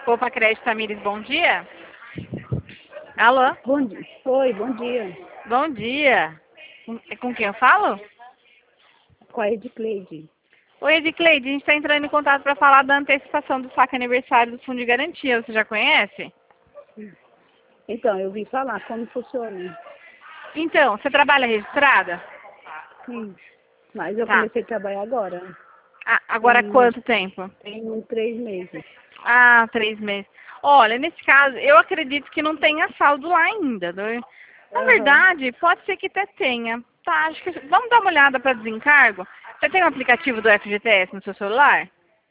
Poupa Crédito Tamires, bom dia. Alô? Bom dia. Oi, bom dia. Bom dia. Com quem eu falo? Com a Edcleide. Oi, Edcleide, a gente está entrando em contato para falar da antecipação do saque aniversário do Fundo de Garantia. Você já conhece? Então, eu vi falar como funciona. Então, você trabalha registrada? Sim. Mas eu Tá. comecei a trabalhar agora. Ah, agora há quanto tempo? Tem 3 meses. Ah, 3 meses. Olha, nesse caso, eu acredito que não tenha saldo lá ainda. Na Aham. verdade, pode ser que até tenha. Tá, acho que vamos dar uma olhada para desencargo. Você tem um aplicativo do FGTS no seu celular?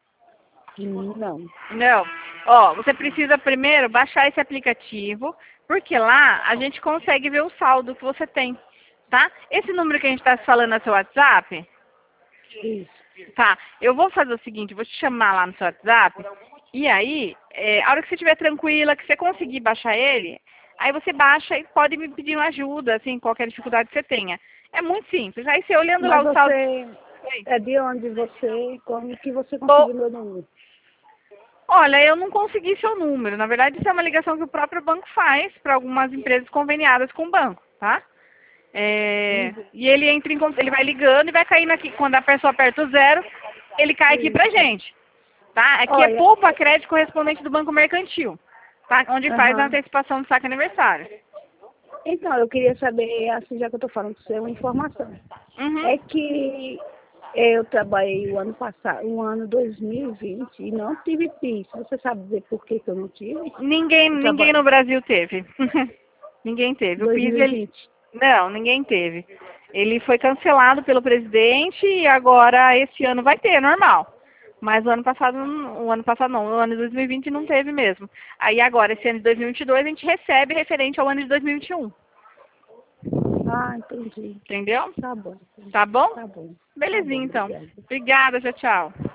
Não. Não. Ó, você precisa primeiro baixar esse aplicativo, porque lá a gente consegue ver o saldo que você tem, tá? Esse número que a gente está falando é seu WhatsApp? Isso. Tá. Eu vou fazer o seguinte, vou te chamar lá no seu WhatsApp, e aí, a hora que você estiver tranquila, que você conseguir baixar ele, aí você baixa e pode me pedir uma ajuda, assim, qualquer dificuldade que você tenha. É muito simples. Aí você olhando lá Mas o saldo. você Oi. é de onde você, como que você Ou, conseguiu meu número? olha, eu não consegui seu número. Na verdade, isso é uma ligação que o próprio banco faz para algumas empresas conveniadas com o banco, tá? Uhum. E ele entra em, ele vai ligando e vai caindo aqui. Quando a pessoa aperta o zero, ele cai aqui pra Isso. gente, tá? Aqui é Olha, Poupa Crédito correspondente do Banco Mercantil, tá? Onde faz a aham. antecipação do saque aniversário. Então, eu queria saber, assim, já que eu estou falando com você, uma informação. Uhum. É que eu trabalhei o ano passado, o ano 2020, e não tive PIS. Você sabe dizer por que eu não tive? Eu Ninguém trabalho no Brasil teve. Ninguém teve. O PIS, ele... 2020. Não, ninguém teve. Ele foi cancelado pelo presidente e agora esse ano vai ter, normal. Mas o ano passado não, o ano de 2020 não teve mesmo. Aí agora, esse ano de 2022, a gente recebe referente ao ano de 2021. Ah, entendi. Entendeu? Tá bom. Tá bom? Tá bom. Tá bom, Belezinha, então. obrigada. Obrigada, tchau, tchau.